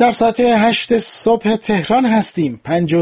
در ساعت 8 صبح تهران هستیم.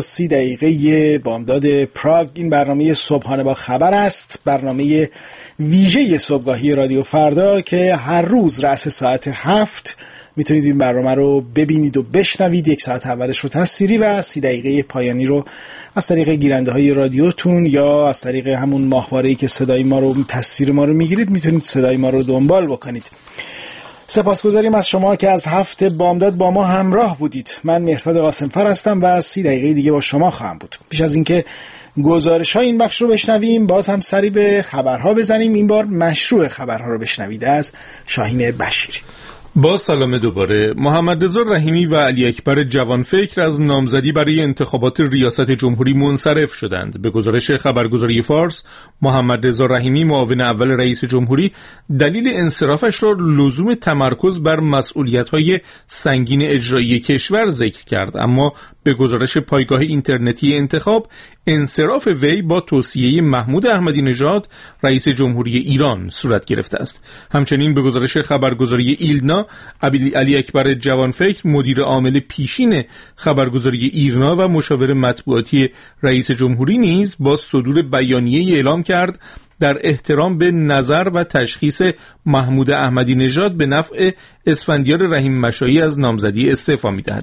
5:30 بامداد پراگ. این برنامه صبحانه با خبر است، برنامه ویژه صبحگاهی رادیو فردا که هر روز رأس ساعت 7 میتونید این برنامه رو ببینید و بشنوید. 1 ساعت اولش رو تصویری و 30 دقیقه پایانی رو از طریق گیرنده های رادیوتون یا از طریق همون ماهواره‌ای که صدای ما رو، تصویر ما رو میگیرید، میتونید صدای ما رو دنبال بکنید. سپاسگزاریم از شما که از 7 بامداد با ما همراه بودید. من مهرداد قاسمفر هستم و 30 دقیقه دیگه با شما خواهم بود. پیش از اینکه گزارش‌های این بخش رو بشنویم، باز هم سری به خبرها بزنیم. این بار مشروع خبرها رو بشنوید از شاهین بشیری. با سلام دوباره. محمد رضا رحیمی و علی اکبر جوانفکر از نامزدی برای انتخابات ریاست جمهوری منصرف شدند. به گزارش خبرگزاری فارس، محمد رضا رحیمی معاون اول رئیس جمهوری دلیل انصرافش را لزوم تمرکز بر مسئولیت‌های سنگین اجرایی کشور ذکر کرد، اما به گزارش پایگاه اینترنتی انتخاب، انصراف وی با توصیه محمود احمدی نژاد رئیس جمهوری ایران صورت گرفته است. همچنین به گزارش خبرگزاری ایلنا، علی اکبر جوانفکر مدیر عامل پیشین خبرگزاری ایرنا و مشاور مطبوعاتی رئیس جمهوری نیز با صدور بیانیه اعلام کرد در احترام به نظر و تشخیص محمود احمدی نژاد به نفع اسفندیار رحیم مشایی از نامزدی استعفا می‌دهد.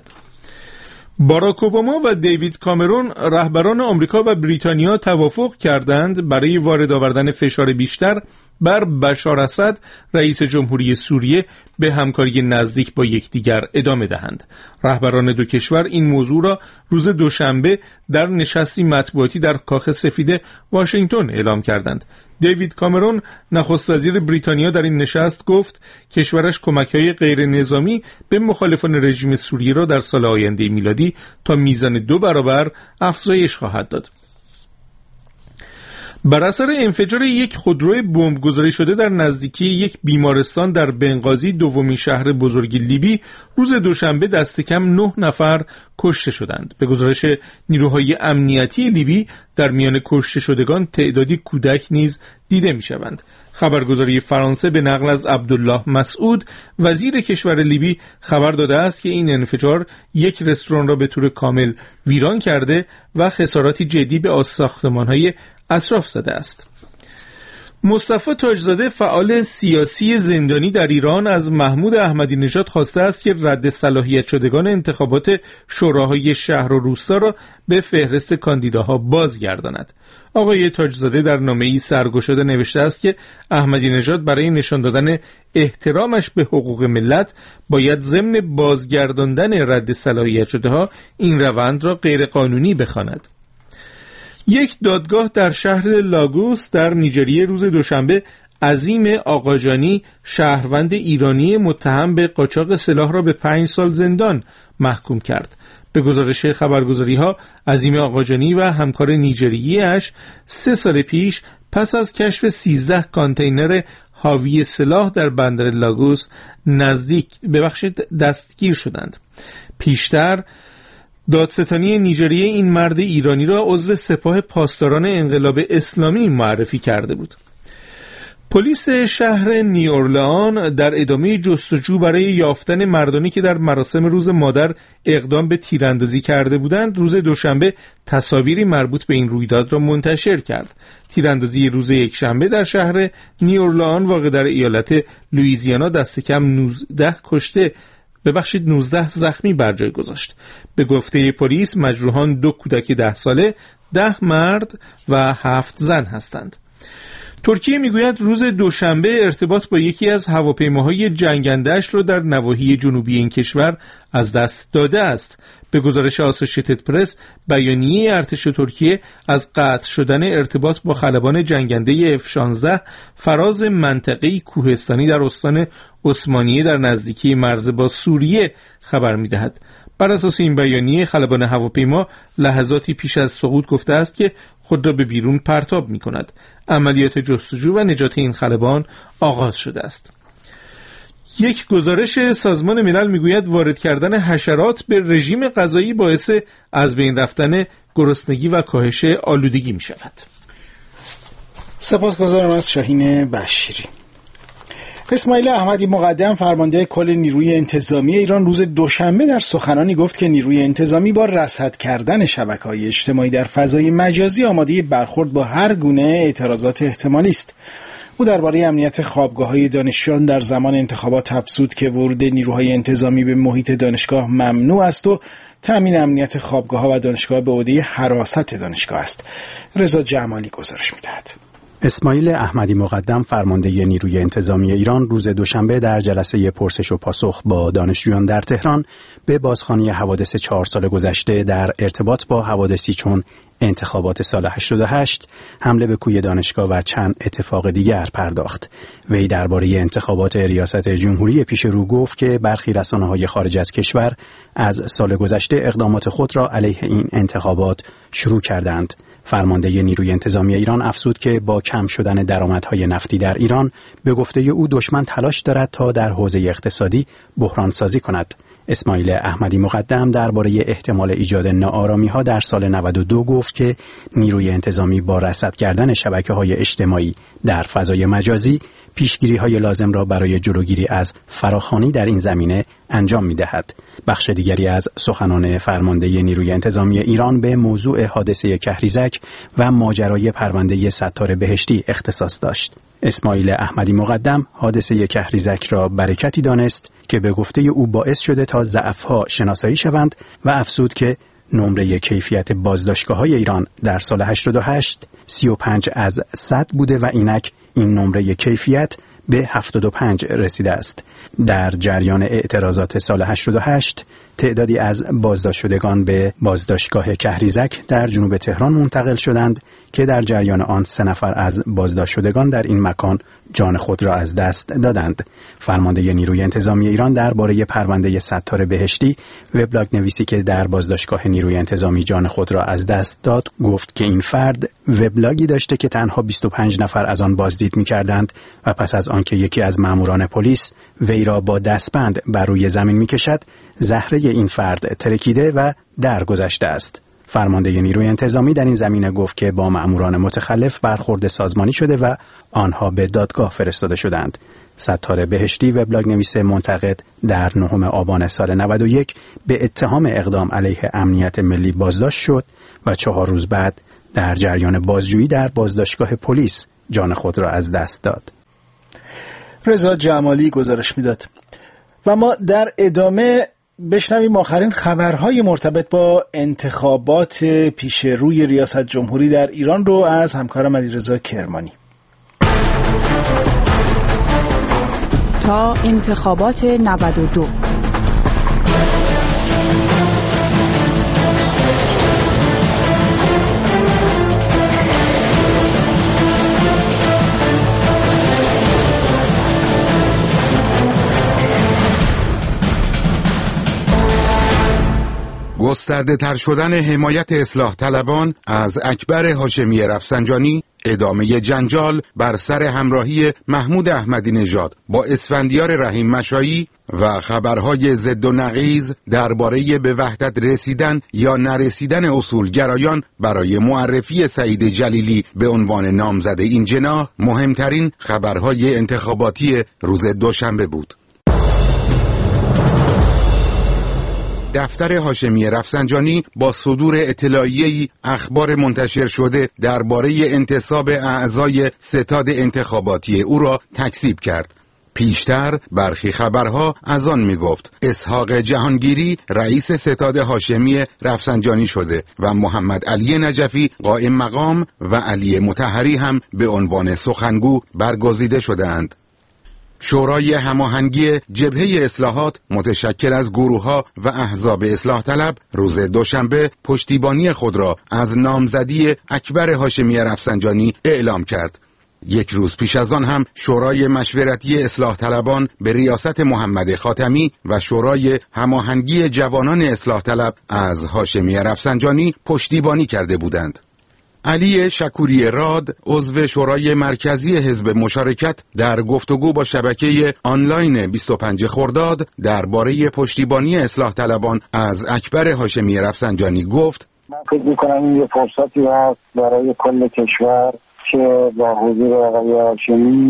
باراک اوباما و دیوید کامرون رهبران آمریکا و بریتانیا توافق کردند برای وارد آوردن فشار بیشتر بر بشار اسد رئیس جمهوری سوریه به همکاری نزدیک با یکدیگر ادامه دهند. رهبران دو کشور این موضوع را روز دوشنبه در نشستی مطبوعاتی در کاخ سفید واشنگتن اعلام کردند. دیوید کامرون نخست وزیر بریتانیا در این نشست گفت کشورش کمک‌های غیر نظامی به مخالفان رژیم سوریه را در سال آینده میلادی تا میزان 2 برابر افزایش خواهد داد. بر اثر انفجار یک خودرو بمب گذاری شده در نزدیکی یک بیمارستان در بنغازی، دومین شهر بزرگ لیبی، روز دوشنبه دست کم 9 نفر کشته شدند. به گزارش نیروهای امنیتی لیبی، در میان کشته شدگان تعدادی کودک نیز دیده می‌شوند. خبرگزاری فرانسه به نقل از عبدالله مسعود، وزیر کشور لیبی، خبر داده است که این انفجار یک رستوران را به طور کامل ویران کرده و خساراتی جدی به ساختمان‌های اطراف زده است. مصطفی تاجزاده، فعال سیاسی زندانی در ایران، از محمود احمدی نژاد خواسته است که رد صلاحیت شدگان انتخابات شوراهای شهر و روستا را به فهرست کاندیداها بازگرداند. آقای تاجزاده در نامه‌ای سرگشاده نوشته است که احمدی نژاد برای نشان دادن احترامش به حقوق ملت باید ضمن بازگرداندن رد صلاحیت شده‌ها این روند را غیرقانونی بخواند. یک دادگاه در شهر لاگوس در نیجریه روز دوشنبه عظیم آقاجانی، شهروند ایرانی متهم به قاچاق سلاح را به 5 سال زندان محکوم کرد. به گزارش خبرگزاری‌ها، عظیم آقاجانی و همکار نیجریه‌اش 3 سال پیش پس از کشف 13 کانتینر حاوی سلاح در بندر لاگوس دستگیر شدند. پیشتر دادستانی نیجریه این مرد ایرانی را عضو سپاه پاسداران انقلاب اسلامی معرفی کرده بود. پلیس شهر نیورلئان در ادامه جستجو برای یافتن مردانی که در مراسم روز مادر اقدام به تیراندازی کرده بودند، روز دوشنبه تصاویری مربوط به این رویداد را منتشر کرد. تیراندازی روز یکشنبه در شهر نیورلئان واقع در ایالت لوئیزیانا دست کم 19 زخمی بر جای گذاشت. به گفته پلیس مجروحان 2 کودک 10 ساله، 10 مرد و 7 زن هستند. ترکیه میگوید روز دوشنبه ارتباط با یکی از هواپیماهای جنگنده‌اش را در نواحی جنوبی این کشور از دست داده است. به گزارش آسوشیتد پرس، بیانیه ارتش ترکیه از قطع شدن ارتباط با خلبان جنگنده F-16 فراز منطقه‌ای کوهستانی در استان عثمانیه در نزدیکی مرز با سوریه خبر می‌دهد. بر اساس این بیانیه، خلبان هواپیما لحظاتی پیش از سقوط گفته است که خود را به بیرون پرتاب می‌کند. عملیات جستجو و نجات این خلبان آغاز شده است. یک گزارش سازمان ملل میگوید وارد کردن حشرات به رژیم غذایی باعث از بین رفتن گرسنگی و کاهش آلودگی می‌شود. سپاسگزارم از شاهین بشیری. اسماعیل احمدی مقدم فرمانده کل نیروی انتظامی ایران روز دوشنبه در سخنانی گفت که نیروی انتظامی با رصد کردن شبکه‌های اجتماعی در فضای مجازی آماده برخورد با هر گونه اعتراضات احتمالی است. او درباره امنیت خوابگاه‌های دانشجویان در زمان انتخابات افزود که ورود نیروهای انتظامی به محیط دانشگاه ممنوع است و تامین امنیت خوابگاه‌ها و دانشگاه به عهده حراست دانشگاه است. رضا جمالی گزارش می‌دهد. اسماعیل احمدی مقدم فرمانده نیروی انتظامی ایران روز دوشنبه در جلسه پرسش و پاسخ با دانشجویان در تهران به بازخوانی حوادث 4 سال گذشته در ارتباط با حوادثی چون انتخابات سال 88، حمله به کوی دانشگاه و چند اتفاق دیگر پرداخت. وی درباره انتخابات ریاست جمهوری پیش رو گفت که برخی رسانه‌های خارج از کشور از سال گذشته اقدامات خود را علیه این انتخابات شروع کردند. فرمانده نیروی انتظامی ایران افزود که با کم شدن درآمدهای نفتی در ایران به گفته او دشمن تلاش دارد تا در حوزه اقتصادی بحران سازی کند. اسماعیل احمدی مقدم درباره احتمال ایجاد ناآرامی‌ها در سال 92 گفت که نیروی انتظامی با رصد کردن شبکه‌های اجتماعی در فضای مجازی پیشگیری‌های لازم را برای جلوگیری از فراخوانی در این زمینه انجام می‌دهد. بخش دیگری از سخنان فرمانده نیروی انتظامی ایران به موضوع حادثه کهریزک و ماجرای پرونده ستار بهشتی اختصاص داشت. اسماعیل احمدی مقدم حادثه کهریزک را برکتی دانست که به گفته او باعث شده تا ضعف‌ها شناسایی شوند و افزود که نمره کیفیت بازداشتگاه‌های ایران در سال 88 35 از 100 بوده و اینک این نمره کیفیت به 75 رسیده است. در جریان اعتراضات سال 88 تعدادی از بازداشت شدگان به بازداشتگاه کهریزک در جنوب تهران منتقل شدند که در جریان آن 3 نفر از بازداشت شدگان در این مکان جان خود را از دست دادند. فرمانده نیروی انتظامی ایران درباره پرونده ستار بهشتی، وبلاگ نویسی که در بازداشتگاه نیروی انتظامی جان خود را از دست داد، گفت که این فرد وبلاگی داشته که تنها 25 نفر از آن بازدید می‌کردند و پس از آنکه یکی از ماموران پلیس وی را با دستبند بر روی زمین می‌کشد، زهره این فرد ترکیده و درگذشته است. فرمانده نیروی انتظامی در این زمینه گفت که با ماموران متخلف برخورد سازمانی شده و آنها به دادگاه فرستاده شدند. ستار بهشتی، وبلاگ نویس منتقد، در 9 آبان سال 91 به اتهام اقدام علیه امنیت ملی بازداشت شد و 4 روز بعد در جریان بازجویی در بازداشتگاه پلیس جان خود را از دست داد. رضا جمالی گزارش میداد. و ما در ادامه بشنویم آخرین خبرهای مرتبط با انتخابات پیش روی ریاست جمهوری در ایران رو از همکارم علیرضا کرمانی. تا انتخابات 92. گسترده تر شدن حمایت اصلاح طلبان از اکبر هاشمی رفسنجانی، ادامه جنجال بر سر همراهی محمود احمدی نژاد با اسفندیار رحیم مشایی و خبرهای ضد و نقیض درباره به وحدت رسیدن یا نرسیدن اصولگرایان برای معرفی سعید جلیلی به عنوان نامزد این جناح مهمترین خبرهای انتخاباتی روز دوشنبه بود. دفتر هاشمی رفسنجانی با صدور اطلاعیه‌ای اخبار منتشر شده درباره انتصاب اعضای ستاد انتخاباتی او را تکذیب کرد. پیشتر برخی خبرها از آن می‌گفت اسحاق جهانگیری رئیس ستاد هاشمی رفسنجانی شده و محمد علی نجفی قائم مقام و علی مطهری هم به عنوان سخنگو برگزیده شدند. شورای هماهنگی جبهه اصلاحات متشکل از گروه‌ها و احزاب اصلاح طلب روز دوشنبه پشتیبانی خود را از نامزدی اکبر هاشمی رفسنجانی اعلام کرد. 1 روز پیش از آن هم شورای مشورتی اصلاح طلبان به ریاست محمد خاتمی و شورای هماهنگی جوانان اصلاح طلب از هاشمی رفسنجانی پشتیبانی کرده بودند. علی شکوری راد، عضو شورای مرکزی حزب مشارکت، در گفتگو با شبکه آنلاین 25 خرداد درباره پشتیبانی اصلاح طلبان از اکبر هاشمی رفسنجانی گفت: من فکر می‌کنم این یه فرصتی هست برای کل کشور که با حضور آقای هاشمی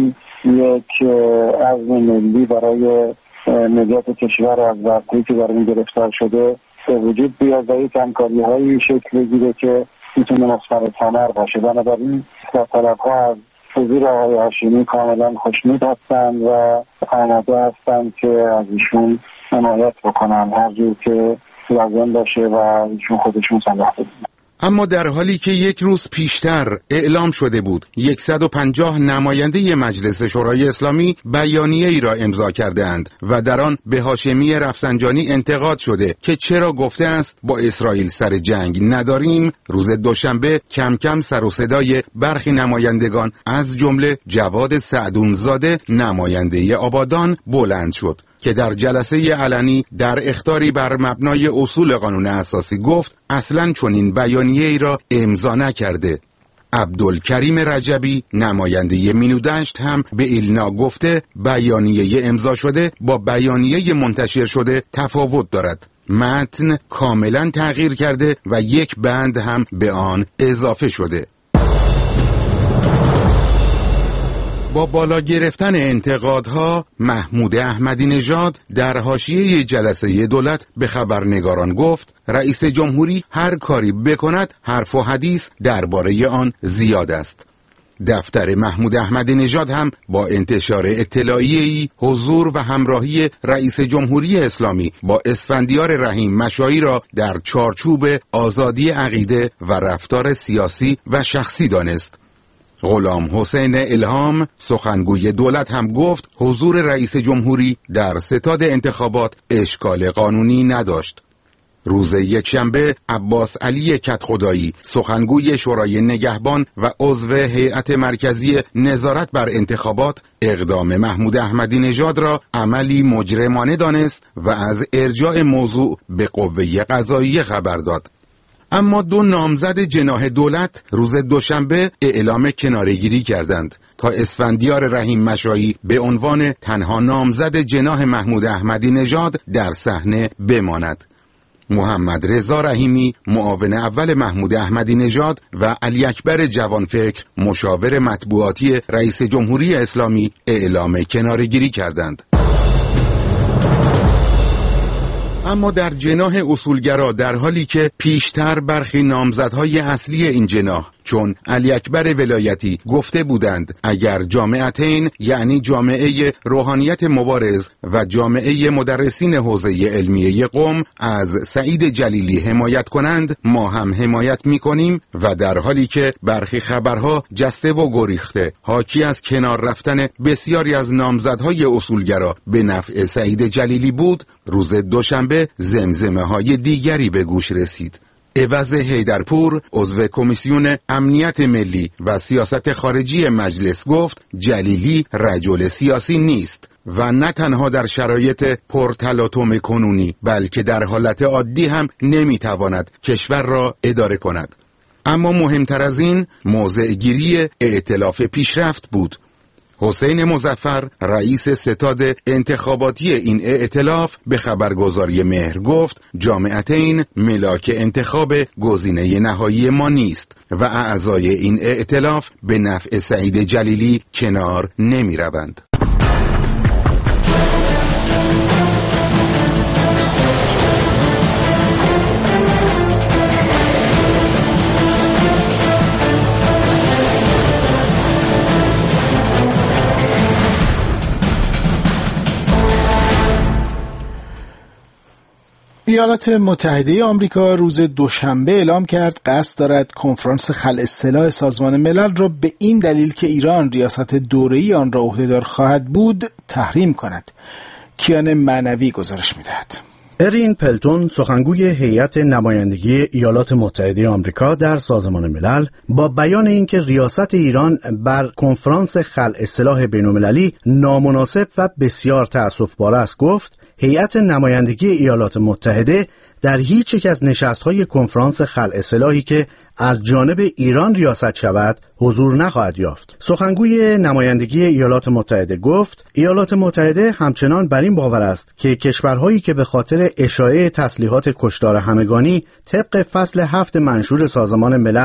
یک عزم ملی برای نجات کشور از وقتی که در این گرفتار شده به وجود بیاد و یک همکاری‌هایی شکل بگیره که میتونه مثمر ثمر باشه. بنابراین طرف‌ها از حضور آقای هاشمی کاملا خوشنود هستند و آماده هستند که از ایشون حمایت بکنن هر جور که لازم باشه و ایشون خودشون صلاح بدونن. اما در حالی که یک روز پیشتر اعلام شده بود 150 نماینده مجلس شورای اسلامی بیانیه‌ای را امضا کرده‌اند و در آن به هاشمی رفسنجانی انتقاد شده که چرا گفته است با اسرائیل سر جنگ نداریم، روز دوشنبه کم کم سر و صدای برخی نمایندگان از جمله جواد سعدونزاده نماینده آبادان بلند شد که در جلسه علنی در اخطاری بر مبنای اصول قانون اساسی گفت اصلاً چنین بیانیه‌ای را امضا نکرده. عبدالکریم رجبی نماینده مینودشت هم به ایلنا گفته بیانیه امضا شده با بیانیه منتشر شده تفاوت دارد. متن کاملاً تغییر کرده و یک بند هم به آن اضافه شده. با بالا گرفتن انتقادها، محمود احمدی نژاد در حاشیه جلسه دولت به خبرنگاران گفت رئیس جمهوری هر کاری بکند حرف و حدیث درباره آن زیاد است. دفتر محمود احمدی نژاد هم با انتشار اطلاعیه‌ای حضور و همراهی رئیس جمهوری اسلامی با اسفندیار رحیم مشایی را در چارچوب آزادی عقیده و رفتار سیاسی و شخصی دانست. غلام حسین الهام سخنگوی دولت هم گفت حضور رئیس جمهوری در ستاد انتخابات اشکال قانونی نداشت. روز یکشنبه عباس علی کدخدایی سخنگوی شورای نگهبان و عضو هیئت مرکزی نظارت بر انتخابات اقدام محمود احمدی نژاد را عملی مجرمانه دانست و از ارجاع موضوع به قوه قضاییه خبر داد. اما دو نامزد جناح دولت روز دوشنبه اعلام کناره‌گیری کردند تا اسفندیار رحیم مشایی به عنوان تنها نامزد جناح محمود احمدی نژاد در صحنه بماند. محمد رضا رحیمی معاون اول محمود احمدی نژاد و علی اکبر جوانفکر مشاور مطبوعاتی رئیس جمهوری اسلامی اعلام کناره‌گیری کردند. اما در جناح اصولگرا در حالی که پیشتر برخی نامزدهای اصلی این جناح چون علی اکبر ولایتی گفته بودند اگر جامعتین یعنی جامعه روحانیت مبارز و جامعه مدرسین حوزه علمیه قم از سعید جلیلی حمایت کنند ما هم حمایت می‌کنیم و در حالی که برخی خبرها جسته و گریخته حاکی از کنار رفتن بسیاری از نامزدهای اصولگرا به نفع سعید جلیلی بود، روز دوشنبه زمزمه‌های دیگری به گوش رسید. عوض حیدرپور عضو کمیسیون امنیت ملی و سیاست خارجی مجلس گفت جلیلی رجل سیاسی نیست و نه تنها در شرایط پرتلاطم کنونی بلکه در حالت عادی هم نمیتواند کشور را اداره کند. اما مهمتر از این موضع گیری ائتلاف پیشرفت بود. حسین مظفر رئیس ستاد انتخاباتی این ائتلاف به خبرگزاری مهر گفت جامعتین ملاک انتخاب گزینه نهایی ما نیست و اعضای این ائتلاف به نفع سعید جلیلی کنار نمی روند. ایالات متحده آمریکا روز دوشنبه اعلام کرد قصد دارد کنفرانس خلع سلاح سازمان ملل را به این دلیل که ایران ریاست دوره‌ای آن را عهده‌دار خواهد بود تحریم کند. کیان معنوی گزارش می‌دهد. ارین پلتون سخنگوی هیئت نمایندگی ایالات متحده آمریکا در سازمان ملل با بیان اینکه ریاست ایران بر کنفرانس خلع سلاح بین‌المللی نامناسب و بسیار تأسف‌بار است گفت هیئت نمایندگی ایالات متحده در هیچ یک از نشست‌های کنفرانس خلع سلاحی که از جانب ایران ریاست شود حضور نخواهد یافت. سخنگوی نمایندگی ایالات متحده گفت ایالات متحده همچنان بر این باور است که کشورهایی که به خاطر اشاعه تسلیحات کشتار همگانی طبق فصل 7 منشور سازمان ملل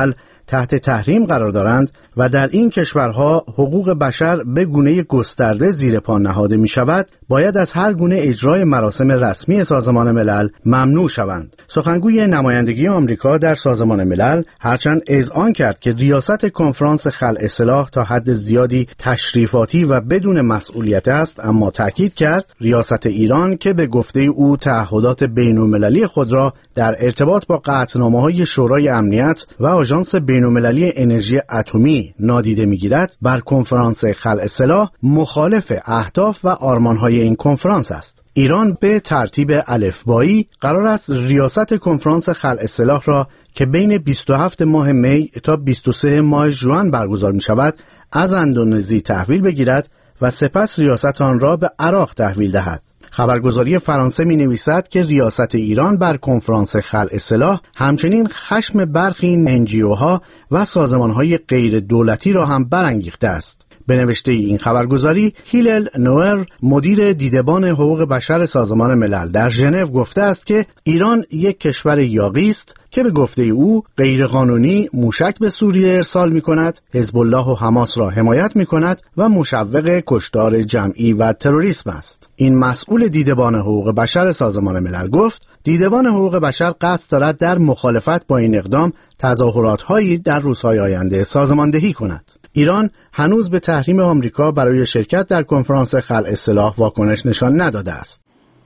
تحت تحریم قرار دارند و در این کشورها حقوق بشر به گونه گسترده زیر پا نهاده می شود، باید از هر گونه اجرای مراسم رسمی سازمان ملل ممنوع شوند. سخنگوی نمایندگی آمریکا در سازمان ملل هرچند اذعان کرد که ریاست کنفرانس خلع اصلاح تا حد زیادی تشریفاتی و بدون مسئولیت است، اما تاکید کرد ریاست ایران که به گفته او تعهدات بین‌المللی خود را در ارتباط با قطعنامه‌های شورای امنیت و آژانس بین‌المللی انرژی اتمی نادیده می‌گیرد، بر کنفرانس خلع اصلاح مخالف اهداف و آرمان‌های این کنفرانس است. ایران به ترتیب الفبایی قرار است ریاست کنفرانس خلع اصلاح را که بین 27 ماه می تا 23 ماه ژوئن برگزار می‌شود از اندونزی تحویل بگیرد و سپس ریاست آن را به عراق تحویل دهد. خبرگزاری فرانسه می نویسد که ریاست ایران بر کنفرانس خلع اصلاح همچنین خشم برخی NGO و سازمان‌های غیر دولتی را هم برانگیخته است. به نوشته این خبرگزاری، هیلل نوئر، مدیر دیدبان حقوق بشر سازمان ملل در ژنو گفته است که ایران یک کشور یاغی است که به گفته او غیرقانونی موشک به سوریه ارسال می‌کند، حزب الله و حماس را حمایت می‌کند و مشوق کشتار جمعی و تروریسم است. این مسئول دیدبان حقوق بشر سازمان ملل گفت دیدبان حقوق بشر قصد دارد در مخالفت با این اقدام تظاهرات‌هایی در روزهای آینده سازماندهی کند. ایران هنوز به تحریم آمریکا برای شرکت در کنفرانس خلع اصلاح واکنش نشان نداده است.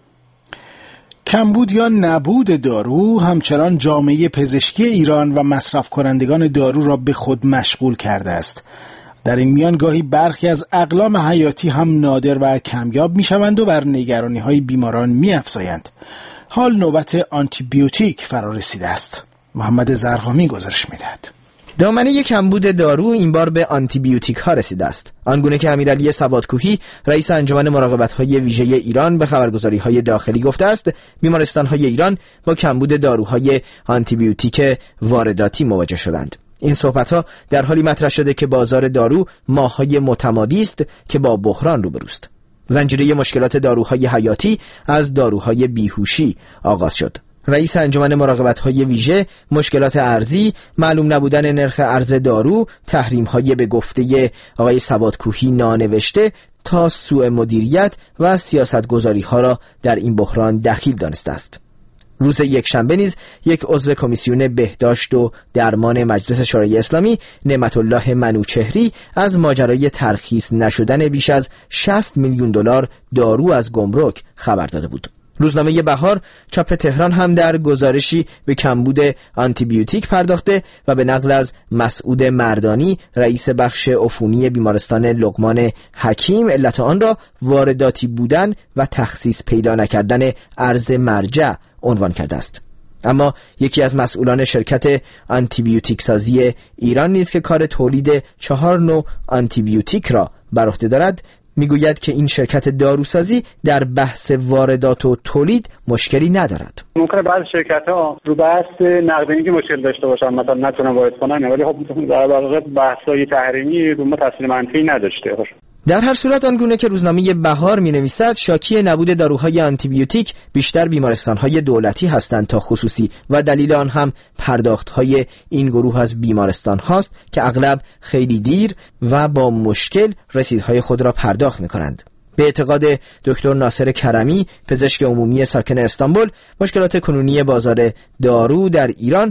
کمبود یا نبود دارو همچنان جامعه پزشکی ایران و مصرف کنندگان دارو را به خود مشغول کرده است. در این میان گاهی برخی از اقلام حیاتی هم نادر و کمیاب میشوند و بر نگرانی‌های بیماران می‌افزایند. حال نوبت آنتیبیوتیک فرا رسیده است. محمد زرهامی گزارش می‌دهد. دامنه کمبود دارو این بار به آنتیبیوتیک ها رسیده است. آنگونه که امیرعلی سوادکوهی رئیس انجمن مراقبت‌های ویژه ایران به خبرگزاری‌های داخلی گفته است، بیمارستان‌های ایران با کمبود داروهای آنتیبیوتیک وارداتی مواجه شدند. این صحبت‌ها در حالی مطرح شده که بازار دارو ماه‌های متمادی است که با بحران روبروست. زنجیره مشکلات داروهای حیاتی از داروهای بیهوشی آغاز شد. رئیس انجمن مراقبت‌های ویژه، مشکلات ارزی، معلوم نبودن نرخ ارز دارو، تحریم‌های به گفته آقای سوادکوهی نانوشته تا سوء مدیریت و سیاست‌گذاری‌ها را در این بحران دخیل دانسته است. روز یکشنبه نیز یک عضو کمیسیون بهداشت و درمان مجلس شورای اسلامی، نعمت الله منوچهری، از ماجرای ترخیص نشدن بیش از 60 میلیون دلار دارو از گمرک خبر داده بود. روزنامه بهار چاپ تهران هم در گزارشی به کمبود آنتیبیوتیک پرداخته و به نقل از مسعود مردانی، رئیس بخش عفونی بیمارستان لقمان حکیم، علت آن را وارداتی بودن و تخصیص پیدا نکردن ارز مرجع عنوان کرده است. اما یکی از مسئولان شرکت آنتیبیوتیک سازی ایران نیز که کار تولید 4 نوع آنتیبیوتیک را بر عهده دارد، میگوید که این شرکت داروسازی در بحث واردات و تولید مشکلی ندارد. ممکنه بعضی شرکت‌ها رو بحث نقدینگی مشکل داشته باشن، مثلا نتونن وارد کنن، ولی خب در واقع بحث‌های تحریمی رو ما تاثیر منفی نداشته باشه. در هر صورت آنگونه که روزنامه بهار می‌نویسد، شاکی نبود داروهای آنتیبیوتیک بیشتر بیمارستان‌های دولتی هستند تا خصوصی و دلیل آن هم پرداخت‌های این گروه از بیمارستان هاست که اغلب خیلی دیر و با مشکل رسیدهای خود را پرداخت می‌کنند. به اعتقاد دکتر ناصر کرمی، پزشک عمومی ساکن استانبول، مشکلات کنونی بازار دارو در ایران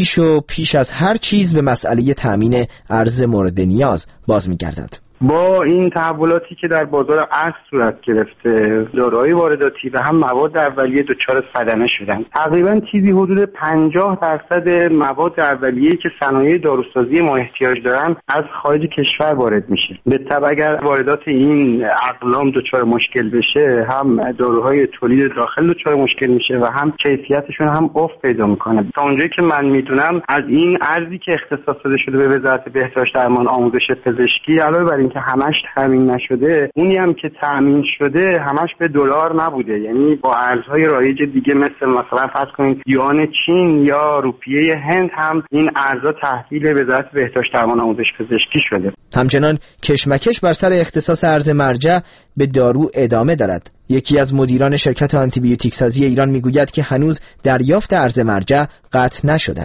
پیش از هر چیز به مسئله تأمین ارز مورد نیاز باز می‌گردد. با این تحولاتی که در بازار ارز صورت گرفته، داروهای وارداتی و هم مواد اولیه دچار صدمه شدن. تقریبا چیزی حدود 50% مواد اولیه‌ای که صنایع داروسازی ما احتیاج دارن از خارج کشور وارد میشه. به تبع اگر واردات این اقلام دچار مشکل بشه، هم داروهای تولید داخل دچار مشکل میشه و هم کیفیتشون هم افت پیدا میکنه. تا اونجایی که من میدونم از این ارزی که اختصاص داده شده به وزارت بهداشت درمان آموزش پزشکی، علاوه بر که همش تامین نشده، اونی هم که تامین شده همش به دلار نبوده، یعنی با ارزهای رایج دیگه مثلا فرض کنید یوان چین یا روپیه هند هم این ارزها تحویل وزارت بهداشت درمان آموزش پزشکی شده. همچنان کشمکش بر سر اختصاص ارز مرجع به دارو ادامه دارد. یکی از مدیران شرکت آنتیبیوتیک سازی ایران میگوید که هنوز دریافت ارز مرجع قطع نشده است.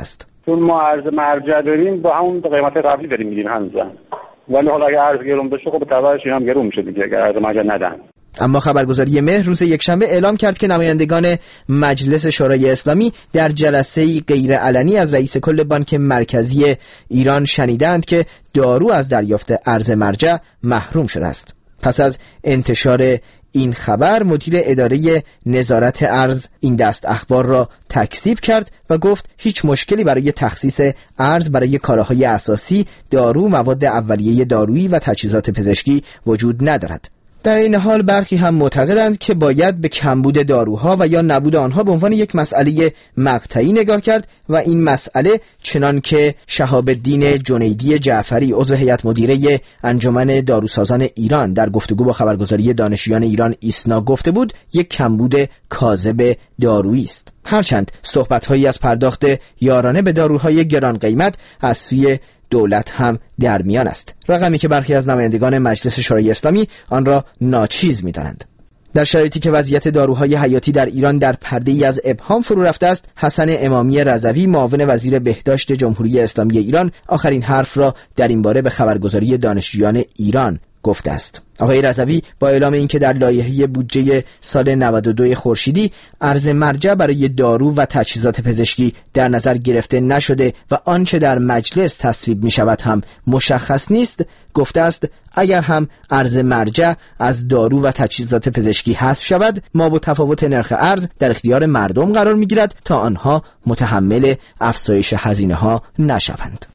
چون ما ارز مرجع داریم با همون قیمت قبلی داریم میدیم هنوزم، ولی حالا اگه ارز گرون بشه خب به تبعش این هم گرون میشه دیگه اگه ارز مرجع ندن. اما خبرگزاری مهر روز یکشنبه اعلام کرد که نمایندگان مجلس شورای اسلامی در جلسه‌ای غیرعلنی از رئیس کل بانک مرکزی ایران شنیدند که دارو از دریافت ارز مرجع محروم شده است. پس از انتشار این خبر مدیر اداره نظارت ارز این دست اخبار را تکذیب کرد و گفت هیچ مشکلی برای تخصیص ارز برای کالاهای اساسی، دارو، مواد اولیه دارویی و تجهیزات پزشکی وجود ندارد. در این حال برخی هم معتقدند که باید به کمبود داروها و یا نبود آنها به عنوان یک مسئله مقطعی نگاه کرد و این مسئله چنان که شهاب الدین جنیدی جعفری عضو هیئت مدیره انجمن داروسازان ایران در گفتگو با خبرگزاری دانشجویان ایران ایسنا گفته بود، یک کمبود کاذب دارویی است. هرچند صحبت‌هایی از پرداخت یارانه به داروهای گران قیمت از سوی دولت هم در میان است، رقمی که برخی از نمایندگان مجلس شورای اسلامی آن را ناچیز می‌دانند. در شرایطی که وضعیت داروهای حیاتی در ایران در پرده‌ای از ابهام فرو رفته است، حسن امامی رضوی معاون وزیر بهداشت جمهوری اسلامی ایران آخرین حرف را در این باره به خبرگزاری دانشجویان ایران گفته است. آقای رضوی با اعلام اینکه در لایحه بودجه سال 92 خورشیدی ارز مرجع برای دارو و تجهیزات پزشکی در نظر گرفته نشده و آنچه در مجلس تصویب می شود هم مشخص نیست، گفته است اگر هم ارز مرجع از دارو و تجهیزات پزشکی حذف شود، ما با تفاوت نرخ ارز در اختیار مردم قرار می گیرد تا آنها متحمل افزایش هزینه ها نشوند.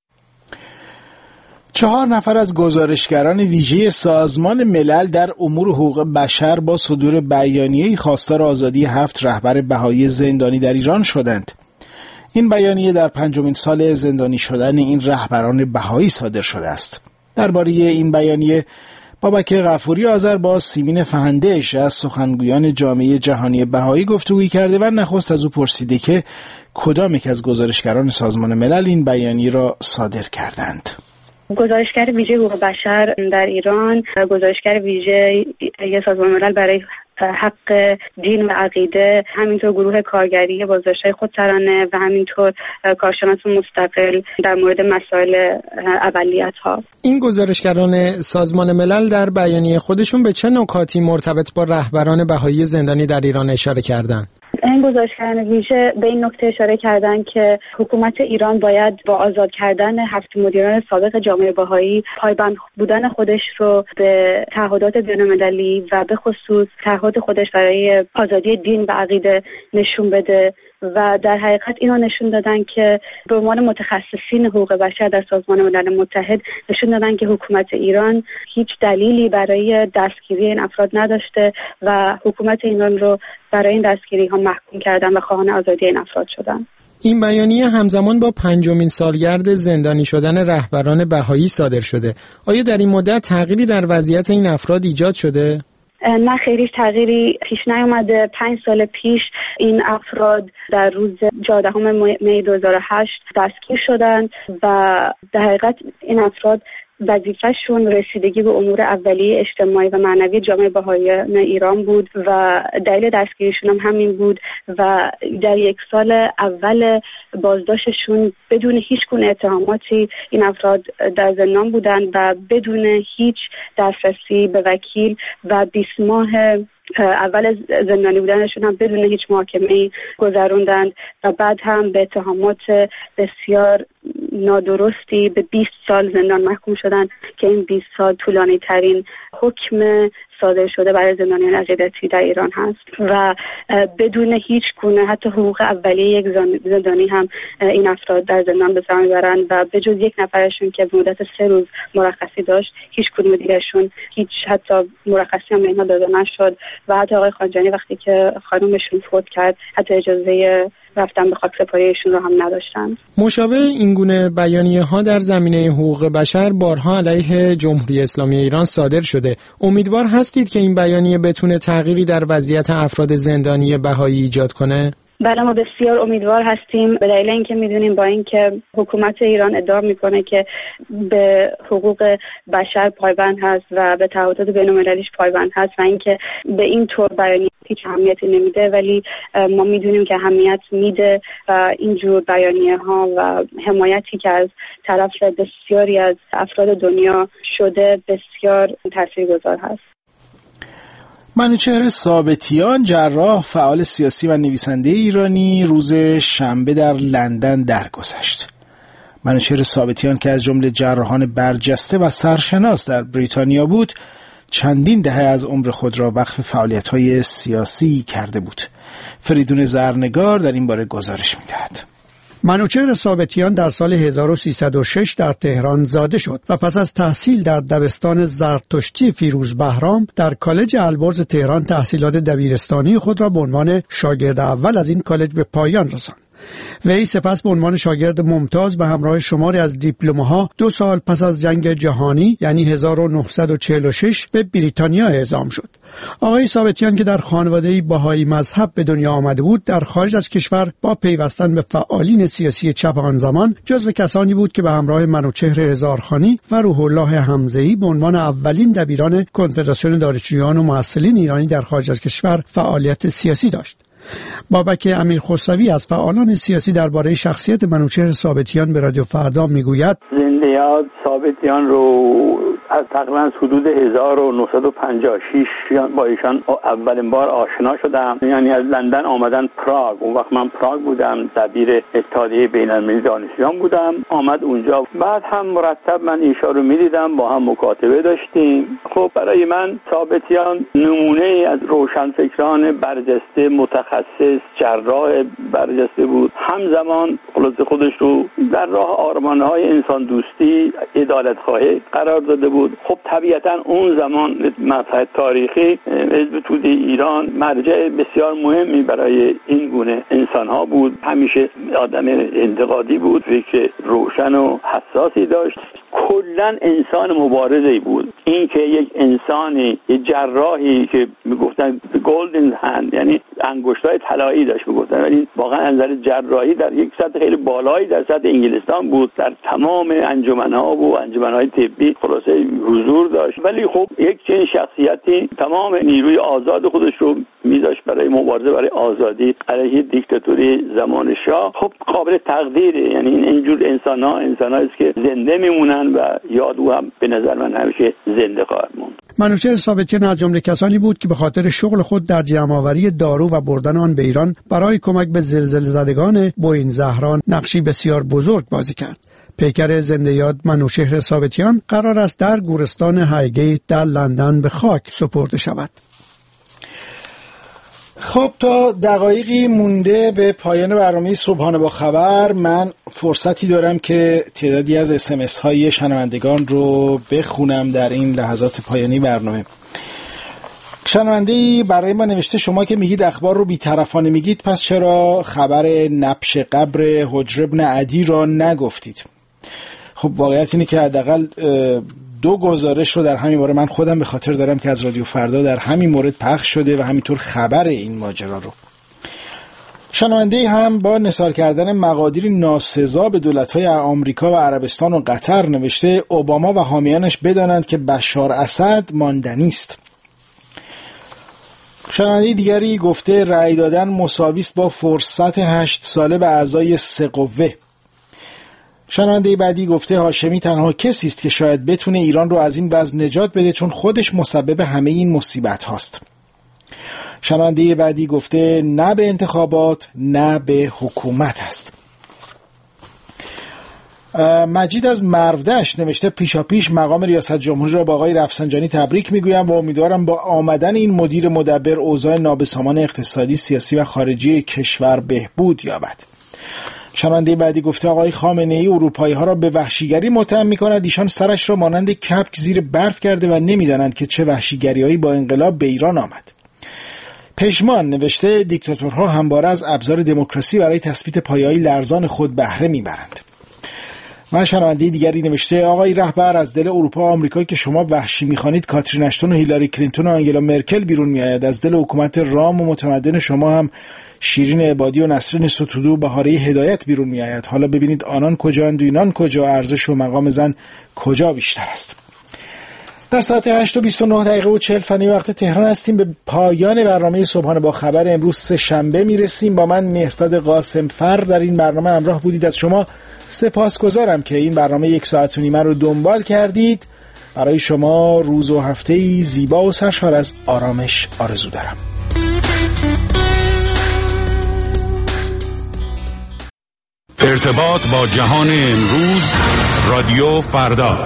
4 نفر از گزارشگران ویژه سازمان ملل در امور حقوق بشر با صدور بیانیه‌ای خواستار آزادی 7 رهبر بهایی زندانی در ایران شدند. این بیانیه در 5مین سال زندانی شدن این رهبران بهایی صادر شده است. درباره این بیانیه بابک غفوری آذر با سیمین فهنده‌اش از سخنگویان جامعه جهانی بهایی گفتگویی کرده و نخست از او پرسیده که کدام یک از گزارشگران سازمان ملل این بیانیه را صادر کردند. گزارشگر ویژه حقوق بشر در ایران، گزارشگر ویژه سازمان ملل برای حق دین و عقیده، همینطور گروه کارگری بازداشت‌های خودسرانه و همینطور کارشناس مستقل در مورد مسائل اقلیت‌ها. این گزارشگران سازمان ملل در بیانیه خودشون به چه نکاتی مرتبط با رهبران بهایی زندانی در ایران اشاره کردند؟ این گزارشگران ویژه به این نکته اشاره کردند که حکومت ایران باید با آزاد کردن 7 مدیران سابق جامعه بهایی پایبند بودن خودش رو به تعهدات بین‌المللی و به خصوص تعهد خودش برای آزادی دین و عقیده نشون بده و در حقیقت اینو نشون دادن که به عنوان متخصصین حقوق بشر در سازمان ملل متحد نشون دادن که حکومت ایران هیچ دلیلی برای دستگیری این افراد نداشته و حکومت ایران رو برای این دستگیری ها محکوم کردن و خواهان آزادی این افراد شدن. این بیانیه همزمان با 5مین سالگرد زندانی شدن رهبران بهایی صادر شده. آیا در این مدت تغییری در وضعیت این افراد ایجاد شده؟ نه خیلی تغییری پیش نیامده. 5 سال پیش این افراد در روز 14 می 2008 دستگیر شدند و در حقیقت این افراد وظیفه‌شون رسیدگی به امور اولیه اجتماعی و معنوی جامعه بهائیان ایران بود و دلیل دستگیریشون هم همین بود و در 1 سال اول بازداشتشون بدون هیچ گونه اتهاماتی این افراد در زندان بودند و بدون هیچ دسترسی به وکیل و 20 ماه اول زندانی بودنشون هم بدون هیچ محاکمه‌ای گذروندند و بعد هم به اتهامات بسیار نادرستی به 20 سال زندان محکوم شدند که این 20 سال طولانی ترین حکم صادر شده برای زندانیان عقیدتی در ایران هست و بدون هیچ گونه حتی حقوق اولیه یک زندانی هم این افراد در زندان به سر میبرند و به جز 1 نفرشون که مدت 3 روز مرخصی داشت هیچ کدوم دیگرشون هیچ حتی مرخصی هم به اینها داده نشد و حتی آقای خانجانی وقتی که خانومشون فوت کرد حتی اجازه رفتن به خاکسپاریشون رو هم نداشتن. مشابه این گونه بیانیه ها در زمینه حقوق بشر بارها علیه جمهوری اسلامی ایران صادر شده. امیدوار هستید که این بیانیه بتونه تغییری در وضعیت افراد زندانی بهایی ایجاد کنه؟ بله ما بسیار امیدوار هستیم به دلیل اینکه میدونیم با اینکه حکومت ایران ادعا میکنه که به حقوق بشر پایبند هست و به تعهدات بین‌المللیش پایبند هست و اینکه به این طور بیانیه هیچ اهمیتی نمیده، ولی ما میدونیم که اهمیت میده و اینجور بیانیه ها و حمایتی که از طرف بسیاری از افراد دنیا شده بسیار تاثیرگذار هست. منوچهر ثابتیان، جراح، فعال سیاسی و نویسنده ایرانی، روز شنبه در لندن درگذشت. منوچهر ثابتیان که از جمله جراحان برجسته و سرشناس در بریتانیا بود، چندین دهه از عمر خود را وقف فعالیت‌های سیاسی کرده بود. فریدون زرنگار در این باره گزارش می‌دهد. منوچهر ثابتیان در سال 1306 در تهران زاده شد و پس از تحصیل در دبستان زرتشتی فیروز بهرام در کالج البرز تهران تحصیلات دبیرستانی خود را به عنوان شاگرد اول از این کالج به پایان رساند. وی سپس به عنوان شاگرد ممتاز به همراه شماری از دیپلم‌ها 2 سال پس از جنگ جهانی یعنی 1946 به بریتانیا اعزام شد. آقای ثابتیان که در خانواده‌ای بهایی مذهب به دنیا آمده بود، در خارج از کشور با پیوستن به فعالین سیاسی چپ آن زمان جزو کسانی بود که به همراه منوچهر هزارخانی و روح الله حمزه‌ای به عنوان اولین دبیران کنفدراسیون دانشجویان و محصلین ایرانی در خارج از کشور فعالیت سیاسی داشت. بابک امیرخسروی از فعالان سیاسی درباره شخصیت منوچهر ثابتیان به رادیو فردا میگوید: زنده یاد ثابتیان رو از تقریبا حدود 1956 با ایشان اولین بار آشنا شدم. یعنی از لندن آمدن پراگ، اون وقت من پراگ بودم، دبیر اتحادیه بین‌المللی دانشجویان بودم. آمد اونجا، بعد هم مرتب من ایشان رو می‌دیدم، با هم مکاتبه داشتیم. خب برای من ثابتیان نمونه از روشنفکران برجسته، متخصص، جراح برجسته بود. همزمان خلاص خودش رو در راه آرمان‌های انسان دوستی، عدالت‌خواهی قرار داده بود. خب طبیعتاً اون زمان مقطع تاریخی حزب توده ایران مرجع بسیار مهمی برای این گونه انسان‌ها بود. همیشه آدم انتقادی بود، فکر روشن و حساسی داشت. کلاً انسان مبارزه‌ای بود. این که یک انسانی، یک جراحی که میگفتن گلدن هند، یعنی انگشتای طلایی داشت میگفتن، ولی واقعا از نظر جراحی در یک سطح خیلی بالایی در سطح انگلستان بود. در تمام انجمن‌ها و انجمن‌های طبی خلاصه حضور داشت. ولی خب یک چنین شخصیتی تمام نیروی آزاد خودش رو میذاشت برای مبارزه برای آزادی علیه دیکتاتوری زمان شاه. خب قابل تقدیره. یعنی اینجور انسان‌ها است که زنده میمونن و یاد او هم به نظر من همیشه زنده خواهد موند. منوچهر ثابتیان از جمله کسانی بود که به خاطر شغل خود در جمع‌آوری دارو و بردن آن به ایران برای کمک به زلزله زدگان بوئین زهران نقشی بسیار بزرگ بازی کرد. پیکر زنده یاد منوچهر ثابتیان قرار است در گورستان هایگیت در لندن به خاک سپرده شود. خب تا دقایقی مونده به پایان برنامه صبحانه با خبر، من فرصتی دارم که تعدادی از اسمس های شنوندگان رو بخونم در این لحظات پایانی برنامه. شنونده‌ای برای ما نوشته شما که میگید اخبار رو بی‌طرفانه میگید، پس چرا خبر نبش قبر حجر ابن عدی را نگفتید؟ خب واقعیت اینه که حداقل 2 گزارش رو در همین باره من خودم به خاطر دارم که از رادیو فردا در همین مورد پخش شده و همینطور خبر این ماجرا رو. شنونده هم با نثار کردن مقادیر ناسزا به دولت‌های آمریکا و عربستان و قطر نوشته اوباما و حامیانش بدانند که بشار اسد ماندنی است. شنونده دیگری گفته رأی دادن مساوی است با فرصت 8 ساله به اعضای 3 قوه. شنونده بعدی گفته هاشمی تنها کسی است که شاید بتونه ایران رو از این وضع نجات بده، چون خودش مسبب همه این مصیبت هاست. شنونده بعدی گفته نه به انتخابات نه به حکومت است. مجید از مرودشت نوشته پیشاپیش مقام ریاست جمهوری را با آقای رفسنجانی تبریک میگویم و امیدوارم با آمدن این مدیر مدبر اوضاع نابسامان اقتصادی، سیاسی و خارجی کشور بهبود یابد. شنونده بعدی گفته آقای خامنه‌ای اروپایی ها را به وحشیگری متهم می‌کند، ایشان سرش را مانند کپک زیر برف کرده و نمی‌دانند که چه وحشیگری‌هایی با انقلاب به ایران آمد. پژمان نوشته دیکتاتورها همواره از ابزار دموکراسی برای تثبیت پایه‌های لرزان خود بهره می‌برند. و شنونده دیگری نوشته آقای رهبر، از دل اروپا و آمریکایی که شما وحشی می‌خوانید کاترین اشتون و هیلاری کلینتون و آنگلا مرکل بیرون می‌آید. از دل حکومت رام و متمدن شما هم شیرین عبادی و نسرین ستودو بهاره هدایت بیرون می آید. حالا ببینید آنان کجاند و اینان کجا، ارزش و مقام زن کجا بیشتر است. در ساعت 8:29 وقت تهران هستیم. به پایان برنامه صبحانه با خبر امروز سه‌شنبه میرسیم. با من مهرداد قاسم فر در این برنامه همراه بودید. از شما سپاسگزارم که این برنامه 1 ساعت و نیم رو دنبال کردید. برای شما روز و هفته‌ای زیبا و سرشار از آرامش آرزو دارم. ارتباط با جهان امروز، رادیو فردا.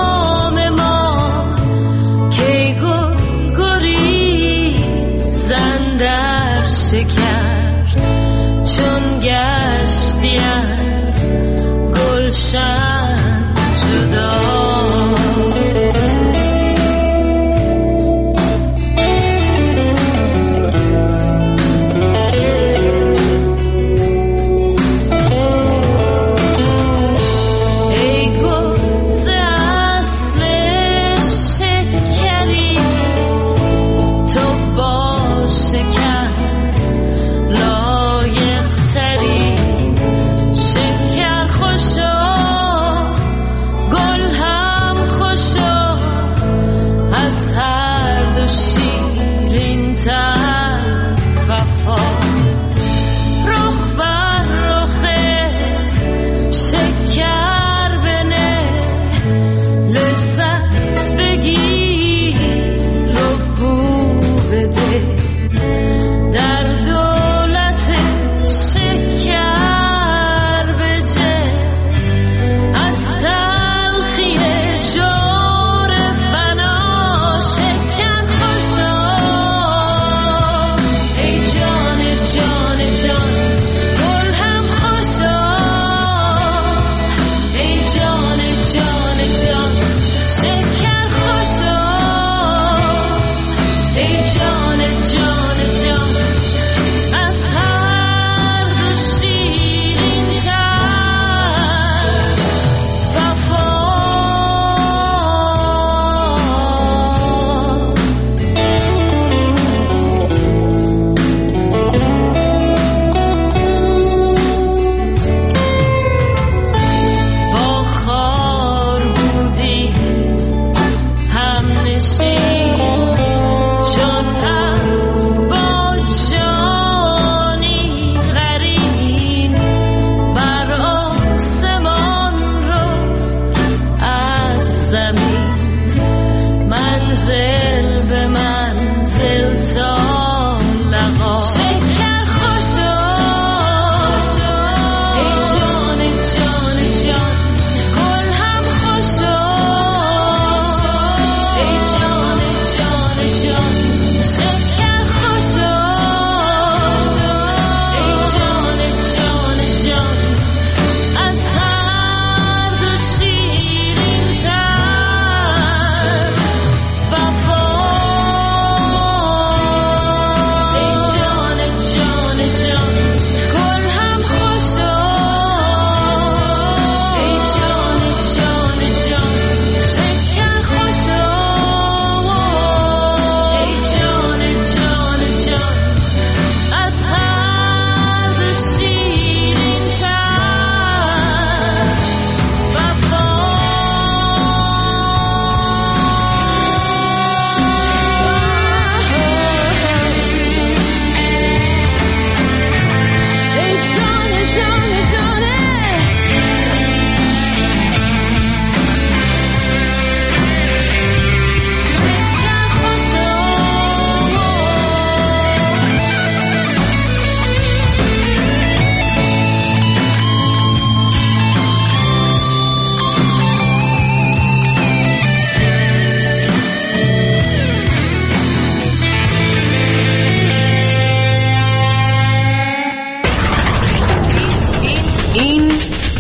زن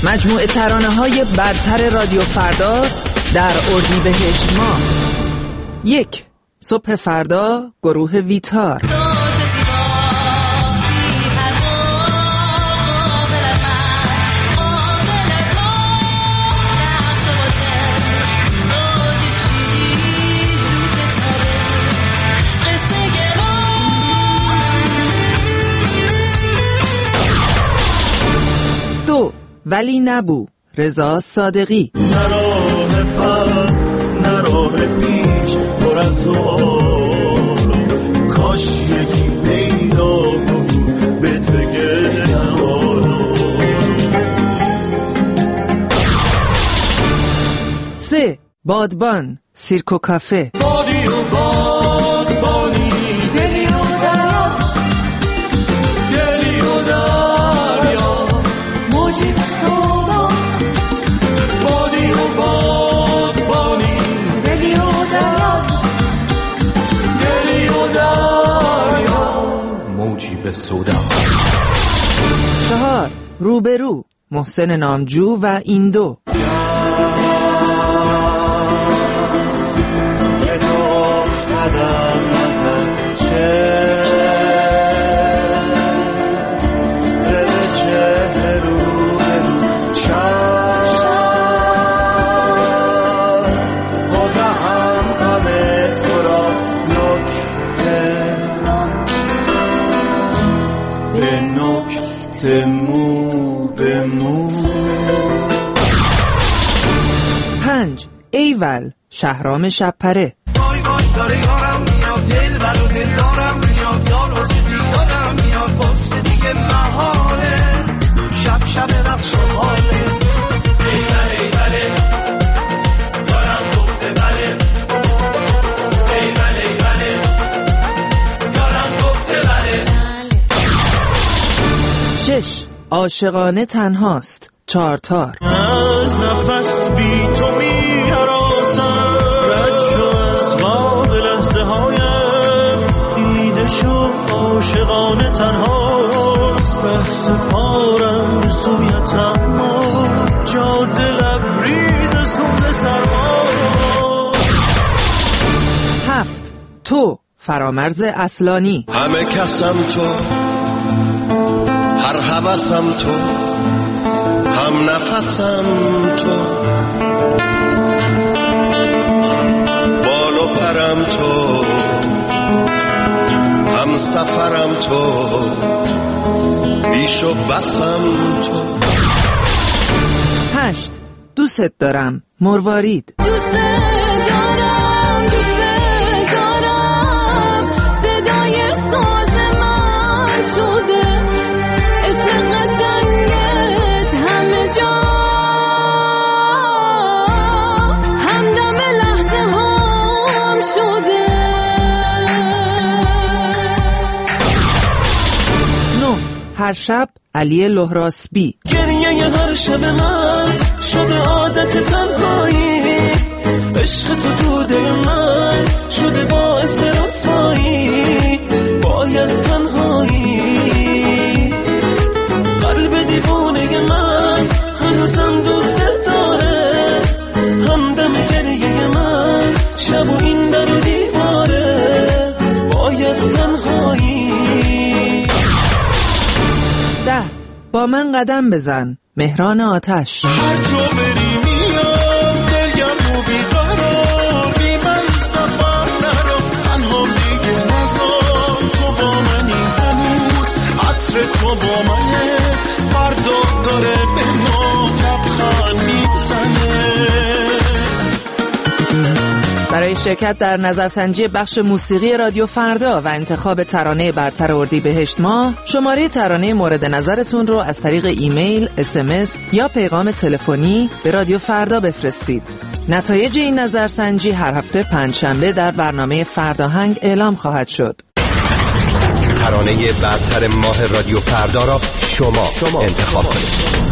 مجموعه ترانه‌های برتر رادیو فرداست در اردیبهشت ماه. 1. صبح فردا، گروه ویتار. 2. ولی نبو، رضا صادقی. نراه پس نراه پیش پر از سوال، کاش یکی پیدا بود بهت بگه حالا. 3. بادبان، سیرک و کافه. بادی و بادبانی، دلی و دریا، دلی و دریا، موجی و سودا. بادی و بادبانی، دلی و دریا، دلی و دریا، موجی به سودا. 4. روبرو، محسن نامجو و ایندو. مو به مو. 5. ایول، شهرام شبپره. وای وای داره یارم میاد، دل برو دل دارم میاد، یار واسه دیدارم میاد، واسه دیگه محاله، شب شب رقص و حاله. ایول ایوله یارم گفته بله، ایول ایوله یارم گفته بله. 6. عاشقانه تنهاست، چارتار. از نفس بی تو می هراسم، رد شو از خواب لحظه هایم، دیده شو عاشقانه تنهاست، بحث پارم به سویت اما جاده لبریز سوز سرما. 7. تو، فرامرز اصلانی. همه کسم تو، هر هوسم تو، هم نفسم تو، بال و پرم تو، هم سفرم تو، بیش و بسم تو. 8. دوست دارم، مروارید. دوست دارم، دوست دارم، صدای ساز من شده، اسم قشنگت همه جا، همدم لحظه هم شده. 9. هر شب، علی لهراسبی. گریه هر شب من شده عادت تنهایی، عشق تو تو دل من شده باعث رسوایی، وای از تنهایی. قلب دیوانه من هنوزم دوست داره، همدم گریه من شب و این در و دیواره، وای از تنهایی. 10. با من قدم بزن، مهران آتش. هر جا بری میام درگم و بیقرار، بی من سفر نرو، تنها دیگه نزار، تو با منی هنوز، عطر تو با منه، فردا داره به ما لبخند میزنه. برای شرکت در نظرسنجی بخش موسیقی رادیو فردا و انتخاب ترانه برتر اردیبهشت ماه، شماره ترانه مورد نظرتون رو از طریق ایمیل، SMS یا پیغام تلفنی به رادیو فردا بفرستید. نتایج این نظرسنجی هر هفته پنجشنبه در برنامه فرداهنگ اعلام خواهد شد. ترانه برتر ماه رادیو فردا را شما انتخاب کنید.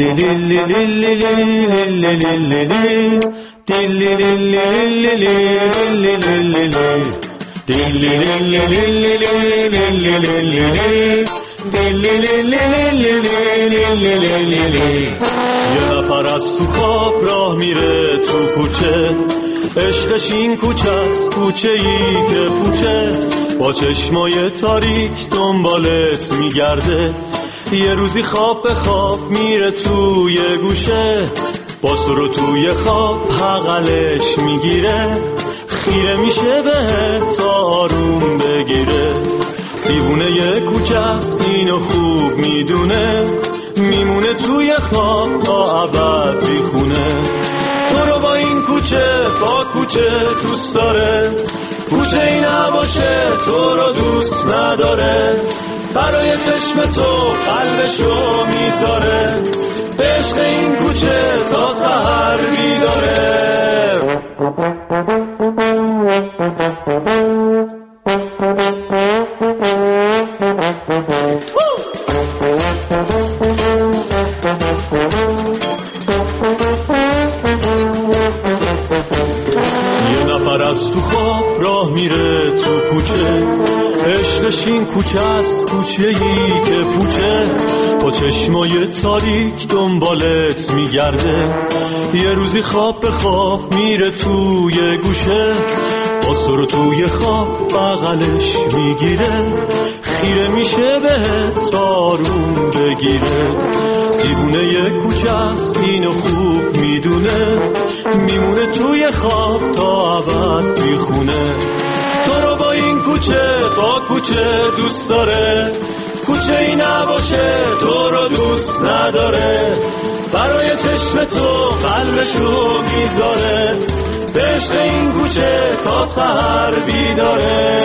یه نفر از تو خواب راه میره تو کوچه، عشقش این کوچه است، کوچه ای که پوچه، با چشمای تاریک دنبالت میگرده. یه روزی خواب به خواب میره توی گوشه، با سرو توی خواب حقلش میگیره، خیره میشه بهت تا آروم بگیره. دیوونه یه کوچه است اینو خوب میدونه، میمونه توی خواب تا ابد بیخونه. تو رو با این کوچه با کوچه دوست داره، کوچه ای نباشه تو رو دوست نداره. برای چشم تو قلبشو میذاره، به عشق این کوچه تا سحر بیداره. یه نفر از تو خواب راه میره تو کوچه، عشقش این کوچه است، کوچه ای که پوچه، با چشمای تاریک دنبالت میگرده. یه روزی خواب به خواب میره توی گوشه، با سر توی خواب بغلش میگیره، خیره میشه بهت تا آروم بگیره. دیوونه یه کوچه است اینو خوب میدونه، میمونه توی خواب تا ابد بیخونه. تو رو با این کوچه با کوچه دوست داره، کوچه ای نباشه تو رو دوست نداره. برای چشم تو قلبشو میذاره، به عشق این کوچه تا سحر بیداره.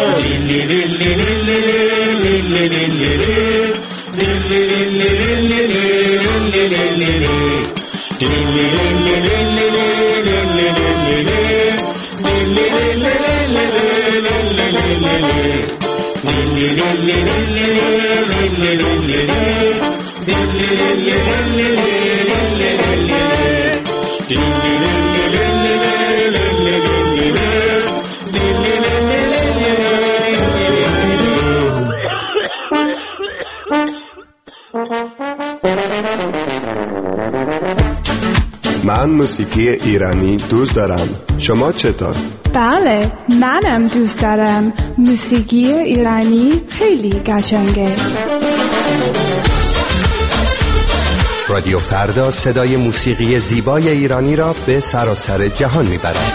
من موسیقی ایرانی دوست دارم. شما چطور؟ بله، منم دوست دارم. موسیقی ایرانی خیلی قشنگه. رادیو فردا صدای موسیقی زیبای ایرانی را به سراسر جهان میبرد.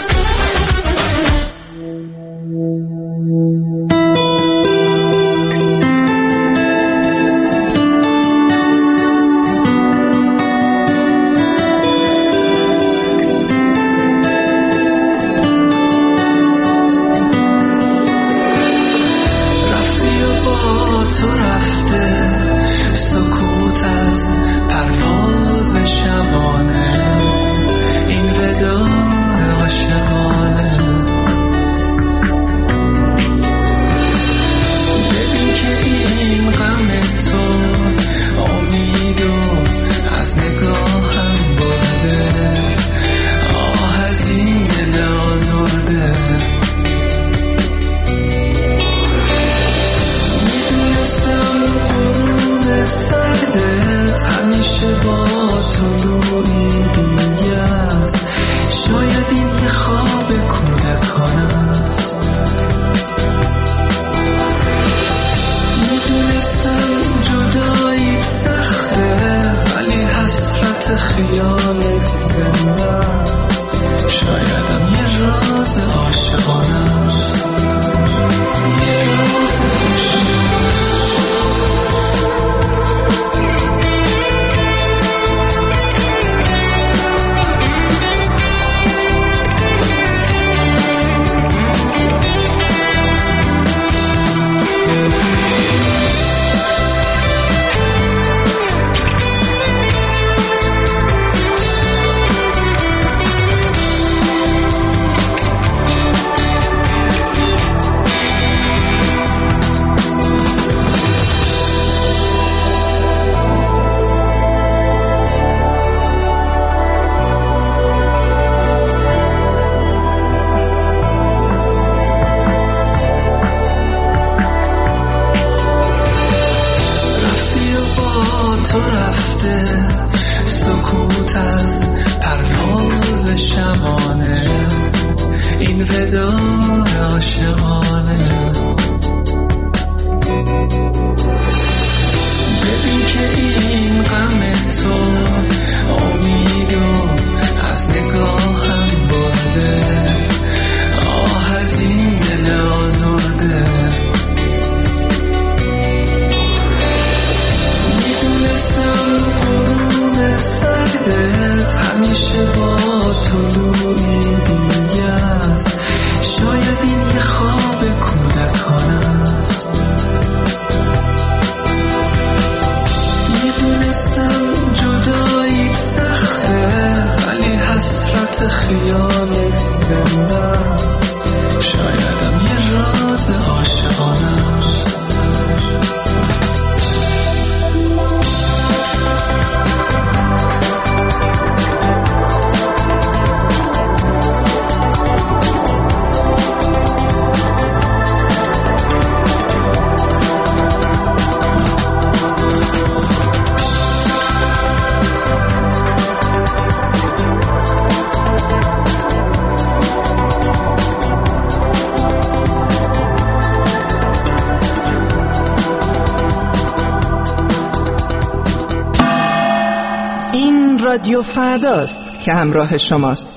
این رادیو فرداست که همراه شماست.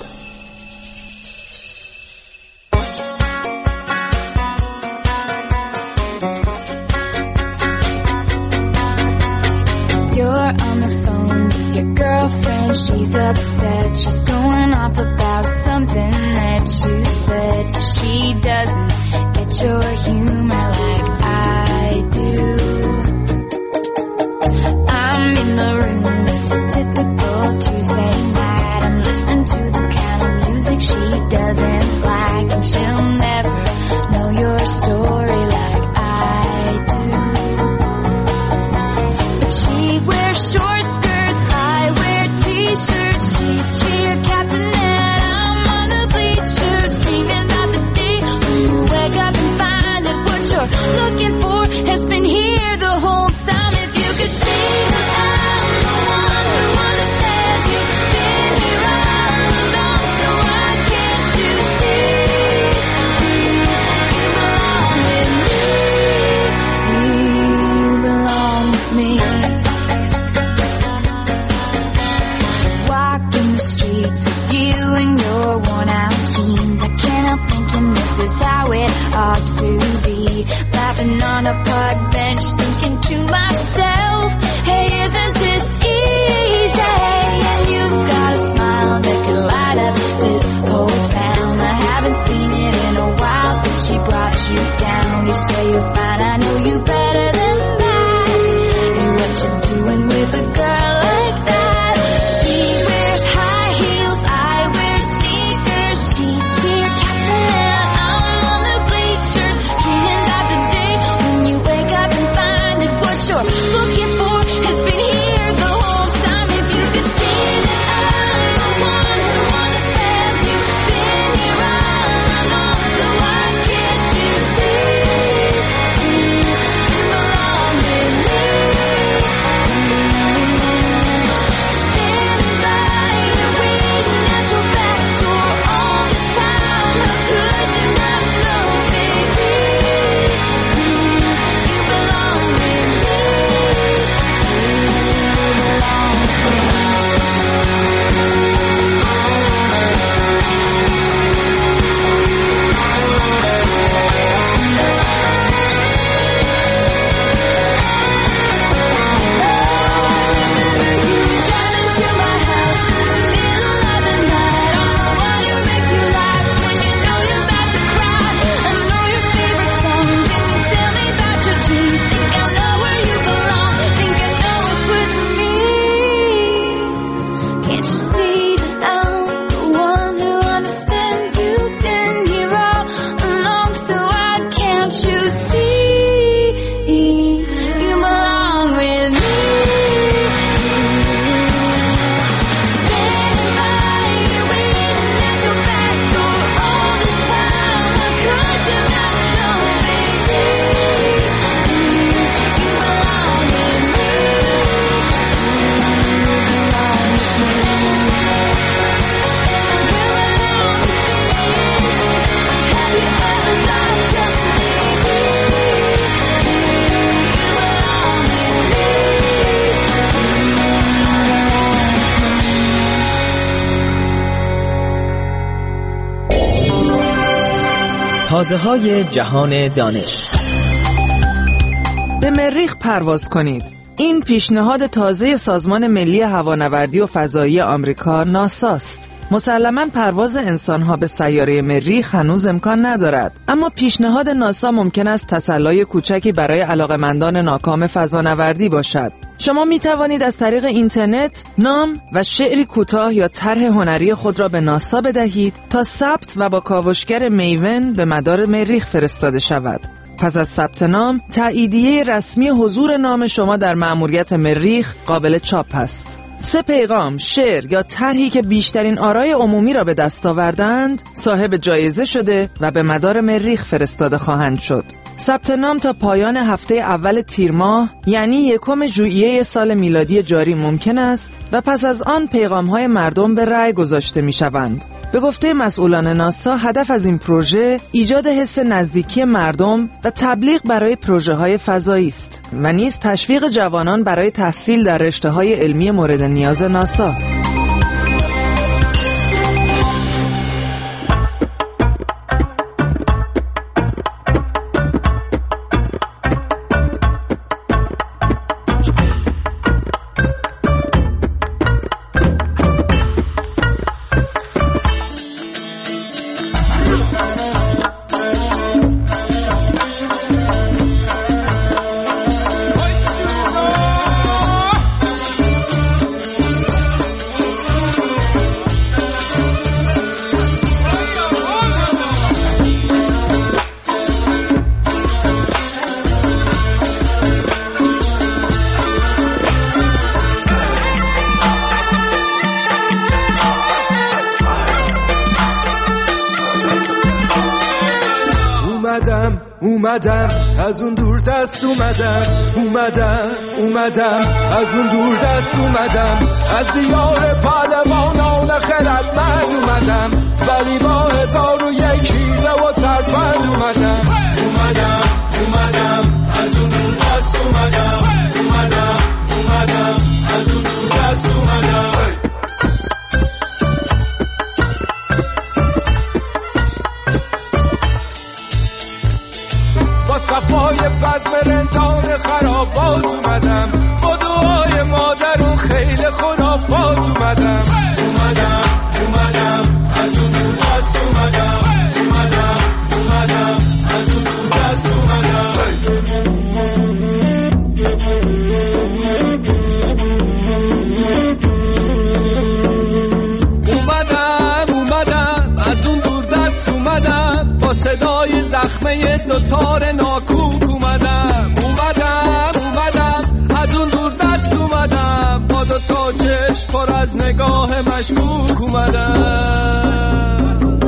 She's upset, she's going off about something that you said. She doesn't get your humor like I do. I'm in the room, it's a typical Tuesday night. I'm listening to the kind of music she doesn't like, and she'll never know your story like I do. But she wears short skirts, I wear t-shirts. She's cheer captain and I'm on the bleachers, dreaming about the day when you wake up and find that what you're looking for has been here the whole time. If you could see that I'm the one who understands you, been here all along, so why can't you see you belong with me? You belong with me. Walking the streets with you in your worn out jeans, I can't help thinking this is how it ought to be. Laughing on a park bench, thinking to myself, hey, isn't this easy? And you've got a smile that could light up this whole town. I haven't seen it in a while since she brought you down. You say you're fine, I know you better than that. And what you doing with a girl like that? She wears high heels, I wear sneakers. She's cheer captain, I'm on the bleachers, dreaming about the day when you wake up and find that what you're looking for has been here the whole time. If you could see that I'm the one who understands you, been here all along, so why can't you see you belong with me? Standing by you, waiting at your back door all this time. How could you not know, baby? You belong with me. Driving to my house in the middle of the night on the one who makes you laugh when you know you're about to cry. I know your favorite songs and you tell me about your dreams. Think I know where you belong, think I know what's with me. Can't you see that I'm the one who understands you, been here all along, so why can't you see you belong with me? Standing by you, waiting at your back door all this time. How could you not know, baby? You belong with me. Have you ever thought of just maybe? You belong with me. تازه‌های جهان دانش. به مریخ پرواز کنید. این پیشنهاد تازه سازمان ملی هوانوردی و فضایی آمریکا ناساست. مسلماً پرواز انسانها به سیاره مریخ هنوز امکان ندارد، اما پیشنهاد ناسا ممکن است تسلای کوچکی برای علاقه‌مندان ناکام فضانوردی باشد. شما می توانید از طریق اینترنت نام و شعری کوتاه یا طرح هنری خود را به ناسا بدهید تا ثبت و با کاوشگر میون به مدار مریخ فرستاده شود. پس از ثبت نام، تاییدیه رسمی حضور نام شما در مأموریت مریخ قابل چاپ است. 3 پیغام، شعر یا طرحی که بیشترین آرای عمومی را به دست آوردند صاحب جایزه شده و به مدار مریخ فرستاده خواهند شد. ثبت نام تا پایان هفته اول تیر ماه یعنی 1 ژوئیه سال میلادی جاری ممکن است و پس از آن پیغام‌های مردم به رأی گذاشته می‌شوند. به گفته مسئولان ناسا هدف از این پروژه ایجاد حس نزدیکی مردم و تبلیغ برای پروژه‌های فضایی است و نیز تشویق جوانان برای تحصیل در رشته‌های علمی مورد نیاز ناسا. اومدم از اون دور دست اومدم از اون دور دست اومدم از دیار پهلوانان خردمند اومدم ولی با 1001 حیله و ترفند اومدم از اون دور دست اومدم از اون دور دست اومدم صفای بزم رندان خرابات اومدم با دعای مادر و خیلی خرافات اومدم از اون دور دست اومدم از اون دور دست اومدم از اون دور دست اومدم با صدای زخمه دوتار ناکوک اومدم از اون دور دست اومدم با دوتا چشم پر از نگاه مشکوک اومدم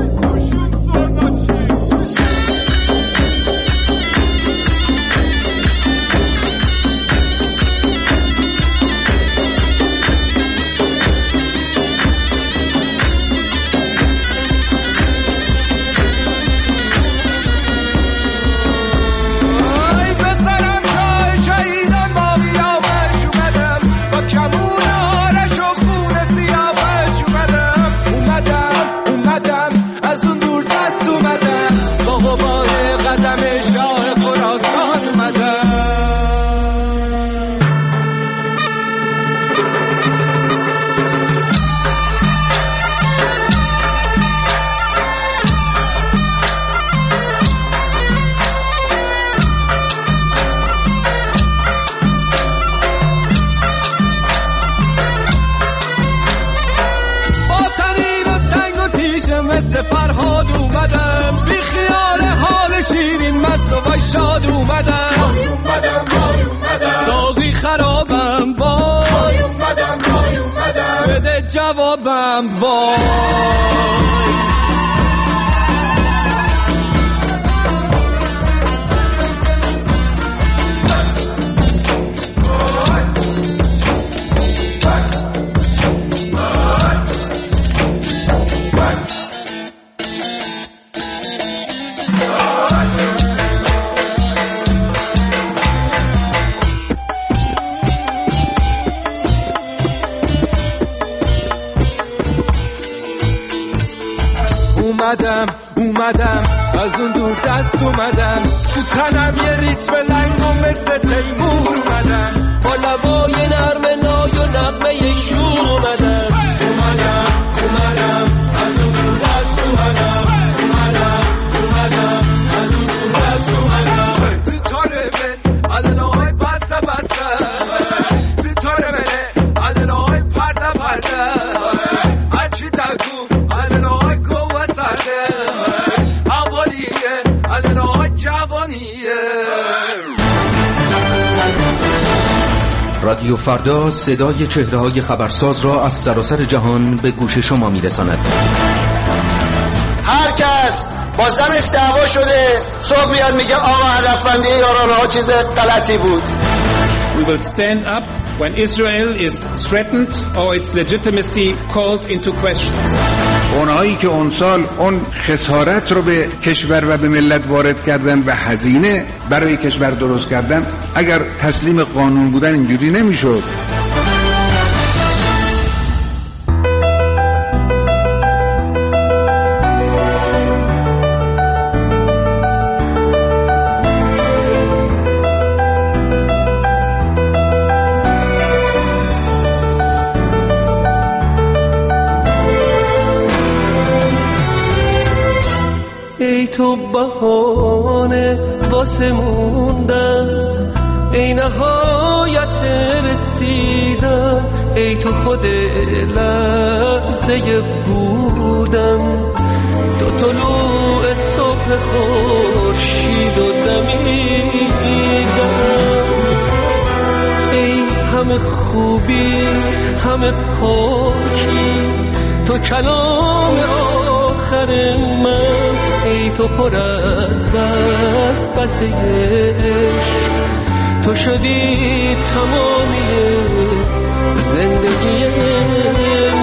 فرهاد اومدم بی خیال حال شیرین مست و شاد اومدم ساقی خرابم وای اومدم بده جوابم وای اومدم از اون دور دست اومدم تو تنم یه ریتم لنگ و مثل تیمور اومدم با لبای نرم نای و نغمه شور اومدم از اون دور دست اومدم از اون دور دست اومدم تو تاره من از نای بسته تو تاره منه از نای پرده هرچی دکو از نای کوه سرده اولیه از نای جوانیه. رادیو فردا صدای چهره‌های خبرساز را از سراسر جهان به گوش شما می‌رساند. هر کس با زنش دعوا شده صبح میاد میگه آقا هدفمندی یارانه‌ها چیز غلطی بود. We will stand up when Israel is threatened or its legitimacy called into question. اونهایی که اون سال اون خسارت رو به کشور و به ملت وارد کردن و هزینه برای کشور درست کردن، اگر تسلیم قانون بودن اینجوری نمیشد. ای تو بهانه واسه موندن، ای نهایت رسیدن، ای تو خود لحظه بودن، تو طلوع صبح خورشید و دمیدن. ای همه خوبی همه پاکی، تو کلام آخر من، ای تو پر از وسوسه عشق، تو شدی تمامی زندگی من.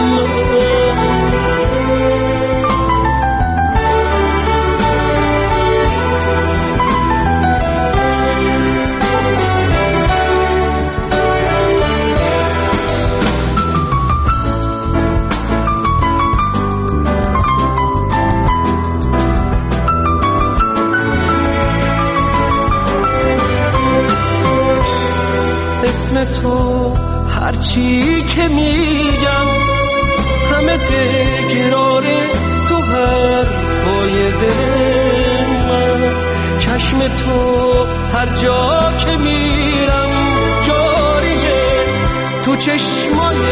اسم تو هرچی که میگم همه تکراره تو حرفای دل من. چشم تو هر جا که میرم جاریه تو چشمای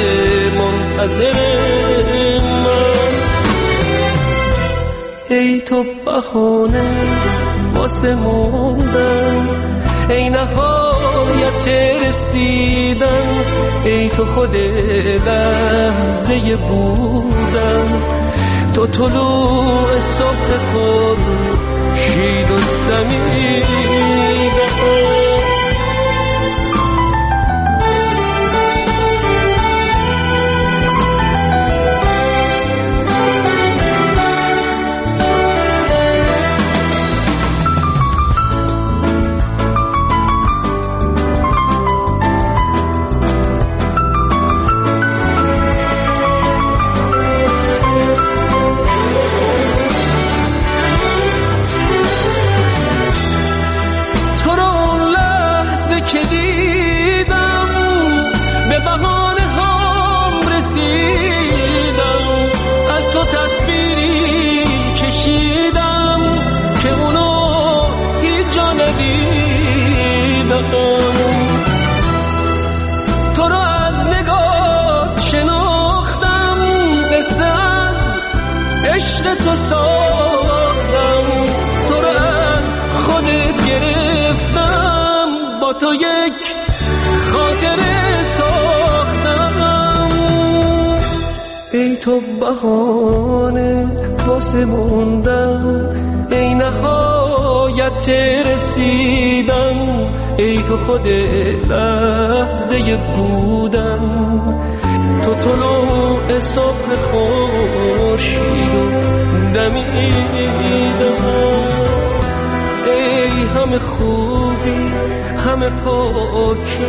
منتظر من. ای تو بهانه واسه موندن، ای نهایت رسیدن، ای تو خود لحظه بودن، تو طلوع صبح خورشید و دمیدن. که دیدم به بهانه هم رسیدم، از تو تصویری کشیدم که اونو هیچ جا ندیدم. تو رو از نگات شناختم، قصه از عشق تو ساختم، تو رو از خودت گرفتم، با تو یک خاطره ساختم. ای تو بهانه واسه موندن، ای نهایت رسیدن، ای تو خود لحظه بودن، تو طلوع صبح خورشید و دمیدن. ای همه خوبی همه پاکی،